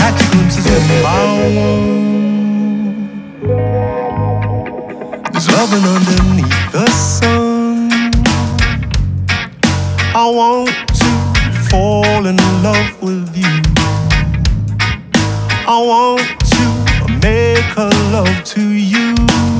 catch glimpses of my world. There's loving underneath the sun. I want to fall in love with you. I want to make a love to you.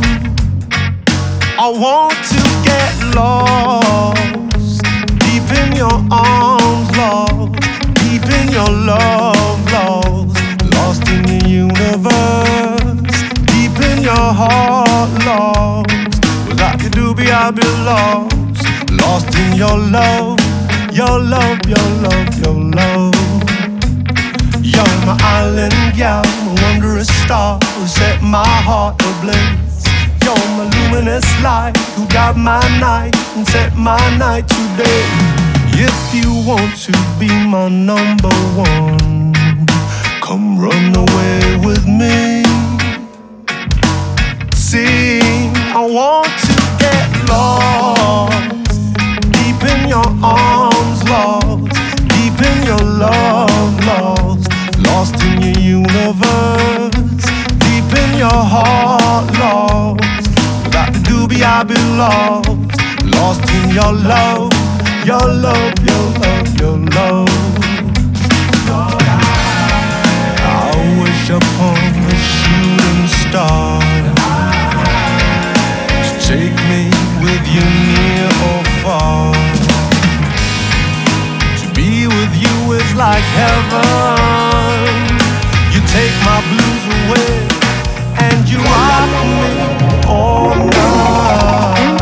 I want to get lost deep in your arms, lost deep in your love, lost in your universe, deep in your heart, lost. Without you, doobie, I'd be lost in your love, your love, your love, your love. You're my island gal, my wondrous star who set my heart ablaze. You're my luminous light who got my night and set my night today. If you want to be my number one, come run away with me. See, I want to get lost deep in your arms, lost deep in your love, lost in your universe, deep in your heart, lost. Without the doobie, I'd be lost in your love, your love, your love, your love. I wish upon a shooting star to take me with you near or far. To be with you is like heaven. You take my blues away and you rock me all night.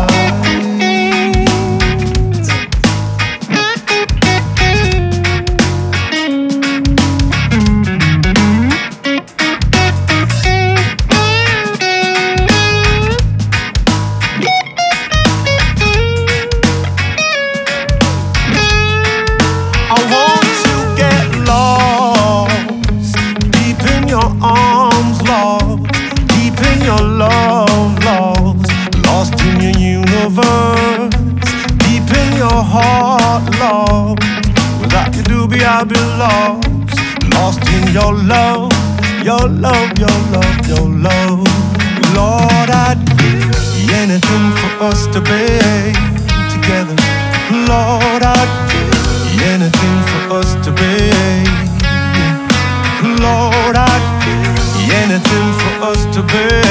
I want to get lost deep in your arms, lost deep in your love, lost in your universe, deep in your heart, lost. Without you, doobie, I'd be lost in your love, your love, your love, your love. Lord, I'd give anything for us to be together. Lord, I'd give anything for us to be. Lord, I'd give anything for us to be.